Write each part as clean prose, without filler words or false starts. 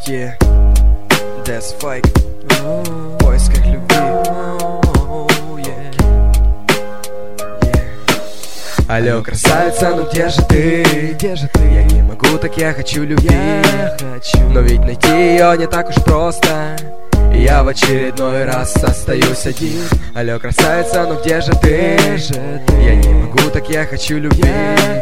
Yeah, that's fake. В поисках любви. Алло, красавица, ну где же ты? Где же ты? Я не могу, так я хочу любви. Но ведь найти ее не так уж просто. И я в очередной раз остаюсь один. Алло, красавица, ну где же ты? Я не могу, так я хочу любви.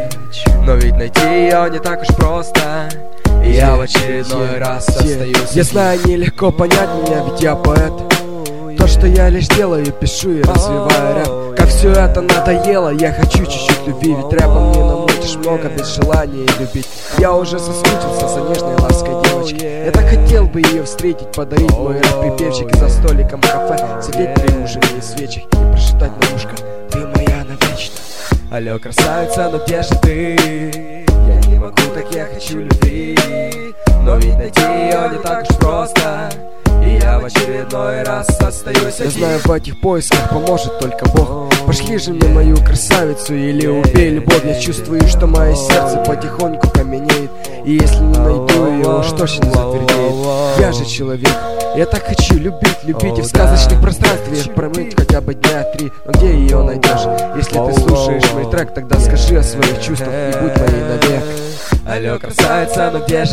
Но ведь найти ее не так уж просто. И я в очередной раз остаюсь один. Я знаю, нелегко понять меня, ведь я поэт. То, что я лишь делаю, пишу и развиваю рэп. Как все это надоело, я хочу чуть-чуть любви. Ведь рэпом не намутишь много без желания любить. Я уже соскучился за нежной лаской девочки. Я так хотел бы ее встретить, подарить мой рэп-припевчик. И за столиком в кафе сидеть при ужине свечек и прошептать на ушко: ты моя навечно. Алло, красавица, ну где же ты? Я не могу, так я хочу любви. Но ведь найти ее не так уж просто. И я в очередной раз остаюсь один. Я знаю, в этих поисках поможет только Бог. Пошли же мне мою красавицу или убей любовь. Я чувствую, что мое сердце потихоньку каменеет. И если не найду ее, уж точно затвердеет. Я же человек, я так хочу любить, любить. И в сказочных пространствах промыть хотя бы дня 3. Но где ее найдешь? Если ты слушаешь мой трек, тогда скажи о своих чувствах и будь моей навек. Алло, красавица, ну где же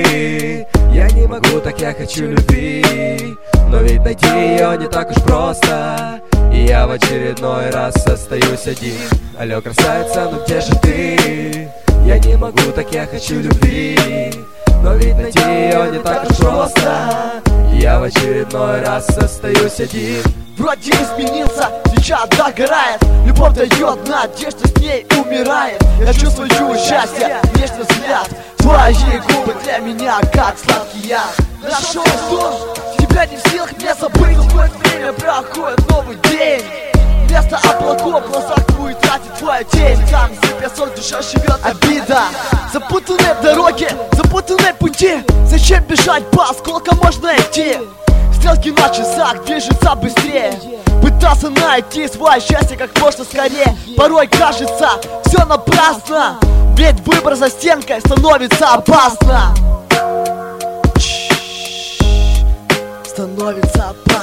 ты? Я не могу, так я хочу любви. Но ведь найти ее не так уж просто. И я в очередной раз остаюсь один. Алло, красавица, ну где же ты? Я не могу, так я хочу любви. Но ведь найти ее не так уж просто. И я в очередной раз остаюсь один. Вроде изменился, сейчас догорает. Любовь дает надежду, с ней умирает. Я чувствую счастье, нежный взгляд. Твои губы для меня как сладкий яд. Нашел сон, тебя не в силах мне забыть. Сквозь время проходит новый день. Вместо облаков в глазах твои тратит твоя тень. Там, где песок, душа живет обида. Запутанные дороги, запутанные пути. Зачем бежать по осколкам, можно идти. Стрелки на часах движутся быстрее. Пытался найти свое счастье как можно скорее. Порой кажется, все напрасно. Ведь выбор за стенкой становится опасно. Становится опасно.